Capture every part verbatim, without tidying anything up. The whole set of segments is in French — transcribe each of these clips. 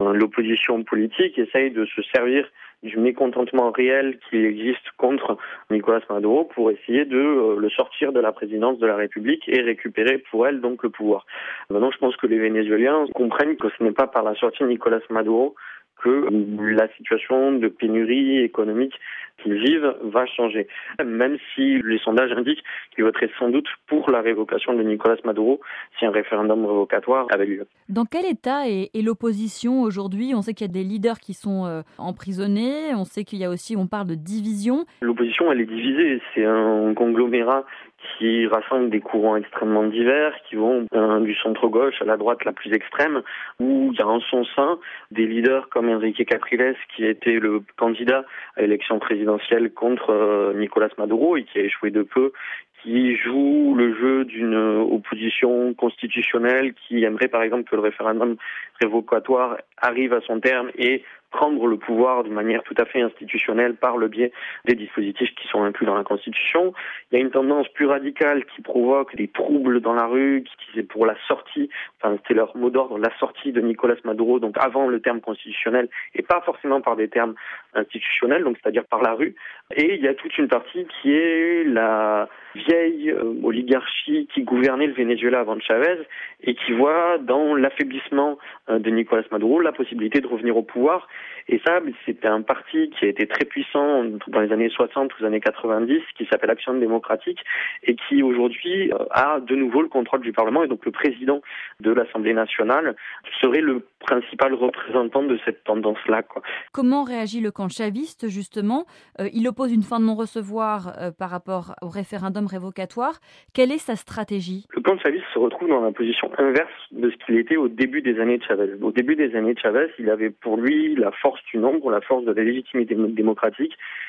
L'opposition politique essaye de se servir du mécontentement réel qui existe contre Nicolás Maduro pour essayer de euh, le sortir de la présidence de la République et récupérer pour elle donc le pouvoir. Maintenant, je pense que les Vénézuéliens comprennent que ce n'est pas par la sortie de Nicolás Maduro que la situation de pénurie économique qu'ils vivent va changer. Même si les sondages indiquent qu'ils voteraient sans doute pour la révocation de Nicolás Maduro si un référendum révocatoire avait lieu. Dans quel état est, est l'opposition aujourd'hui ? On sait qu'il y a des leaders qui sont euh, emprisonnés, on sait qu'il y a aussi, on parle de division. L'opposition, elle est divisée. C'est un conglomérat qui rassemble des courants extrêmement divers, qui vont euh, du centre-gauche à la droite la plus extrême, où il y a en son sein des leaders comme Enrique Capriles, qui a été le candidat à l'élection présidentielle contre euh, Nicolás Maduro et qui a échoué de peu, qui joue le jeu d'une opposition constitutionnelle qui aimerait par exemple que le référendum révocatoire arrive à son terme et prendre le pouvoir de manière tout à fait institutionnelle par le biais des dispositifs qui sont inclus dans la Constitution. Il y a une tendance plus radicale qui provoque des troubles dans la rue, qui est pour la sortie, enfin c'était leur mot d'ordre, la sortie de Nicolás Maduro, donc avant le terme constitutionnel et pas forcément par des termes institutionnels, donc c'est-à-dire par la rue. Et il y a toute une partie qui est la vieille euh, oligarchie qui gouvernait le Venezuela avant Chavez et qui voit dans l'affaiblissement euh, de Nicolás Maduro la possibilité de revenir au pouvoir. Et ça, c'était un parti qui a été très puissant dans les années soixante ou les années quatre-vingt-dix, qui s'appelle Action démocratique, et qui aujourd'hui euh, a de nouveau le contrôle du Parlement, et donc le président de l'Assemblée nationale serait le principal représentant de cette tendance-là, quoi. Comment réagit le camp chaviste, justement ? euh, Il oppose une fin de non-recevoir euh, par rapport au référendum révocatoire. Quelle est sa stratégie ? Le camp chaviste se retrouve dans la position inverse de ce qu'il était au début des années de Chavez. Au début des années de Chavez, il avait pour lui la force du nombre, la force de la légitimité démocratique,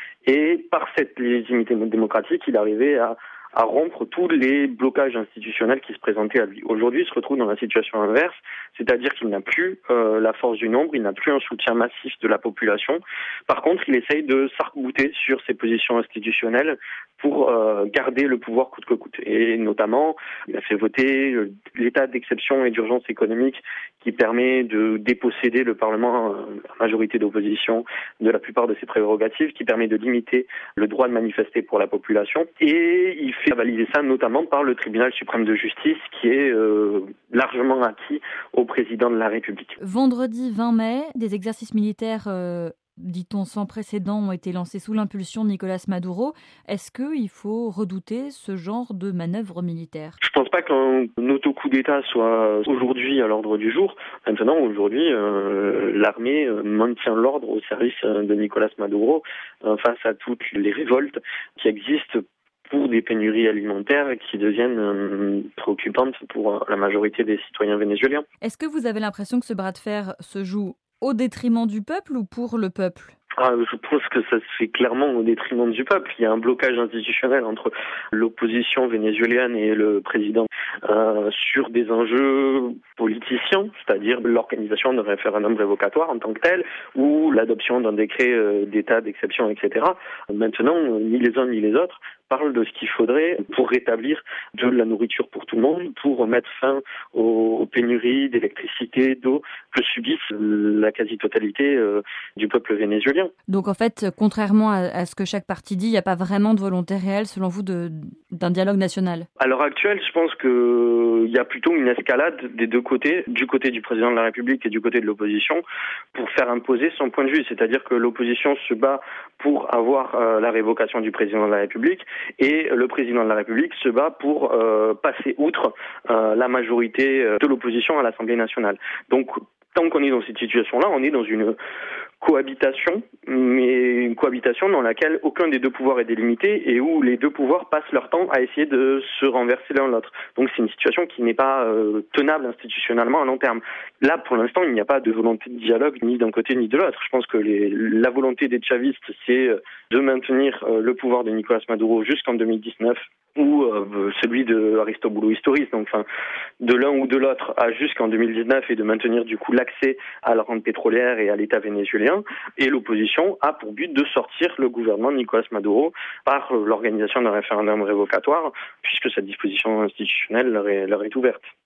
et par cette légitimité démocratique, il arrivait à à rompre tous les blocages institutionnels qui se présentaient à lui. Aujourd'hui, il se retrouve dans la situation inverse, c'est-à-dire qu'il n'a plus euh, la force du nombre, il n'a plus un soutien massif de la population. Par contre, il essaye de s'arc-bouter sur ses positions institutionnelles pour euh, garder le pouvoir coûte que coûte. Et notamment, il a fait voter euh, l'état d'exception et d'urgence économique qui permet de déposséder le Parlement, euh, la majorité d'opposition, de la plupart de ses prérogatives, qui permet de limiter le droit de manifester pour la population. Et il fait valider ça notamment par le tribunal suprême de justice qui est euh, largement acquis au président de la République. Vendredi vingt mai, des exercices militaires euh, dit-on sans précédent, ont été lancés sous l'impulsion de Nicolás Maduro. Est-ce qu'il faut redouter ce genre de manœuvre militaire ? Je ne pense pas qu'un auto-coup d'État soit aujourd'hui à l'ordre du jour. Maintenant, aujourd'hui, euh, l'armée maintient l'ordre au service de Nicolás Maduro euh, face à toutes les révoltes qui existent pour des pénuries alimentaires qui deviennent euh, préoccupantes pour la majorité des citoyens vénézuéliens. Est-ce que vous avez l'impression que ce bras de fer se joue au détriment du peuple ou pour le peuple ? Ah, je pense que ça se fait clairement au détriment du peuple. Il y a un blocage institutionnel entre l'opposition vénézuélienne et le président euh, sur des enjeux politiciens, c'est-à-dire l'organisation d'un référendum révocatoire en tant que tel, ou l'adoption d'un décret euh, d'état d'exception, et cetera. Maintenant, ni les uns ni les autres parlent de ce qu'il faudrait pour rétablir de la nourriture pour tout le monde, pour mettre fin aux, aux pénuries d'électricité, d'eau que subissent la quasi-totalité euh, du peuple vénézuélien. Donc en fait, contrairement à, à ce que chaque parti dit, il n'y a pas vraiment de volonté réelle, selon vous, de, d'un dialogue national ? À l'heure actuelle, je pense qu'il y a plutôt une escalade des deux côtés, du côté du président de la République et du côté de l'opposition, pour faire imposer son point de vue. C'est-à-dire que l'opposition se bat pour avoir euh, la révocation du président de la République et le président de la République se bat pour euh, passer outre euh, la majorité de l'opposition à l'Assemblée nationale. Donc, tant qu'on est dans cette situation-là, on est dans une cohabitation, mais une cohabitation dans laquelle aucun des deux pouvoirs est délimité et où les deux pouvoirs passent leur temps à essayer de se renverser l'un l'autre. Donc c'est une situation qui n'est pas euh, tenable institutionnellement à long terme. Là, pour l'instant, il n'y a pas de volonté de dialogue ni d'un côté ni de l'autre. Je pense que les, la volonté des chavistes, c'est de maintenir euh, le pouvoir de Nicolás Maduro jusqu'en deux mille dix-neuf ou euh, celui de Aristóbulo Istúriz, donc enfin de l'un ou de l'autre à jusqu'en deux mille dix-neuf et de maintenir du coup l'accès à la rente pétrolière et à l'État vénézuélien. Et l'opposition a pour but de sortir le gouvernement de Nicolás Maduro par l'organisation d'un référendum révocatoire, puisque cette disposition institutionnelle leur est, leur est ouverte.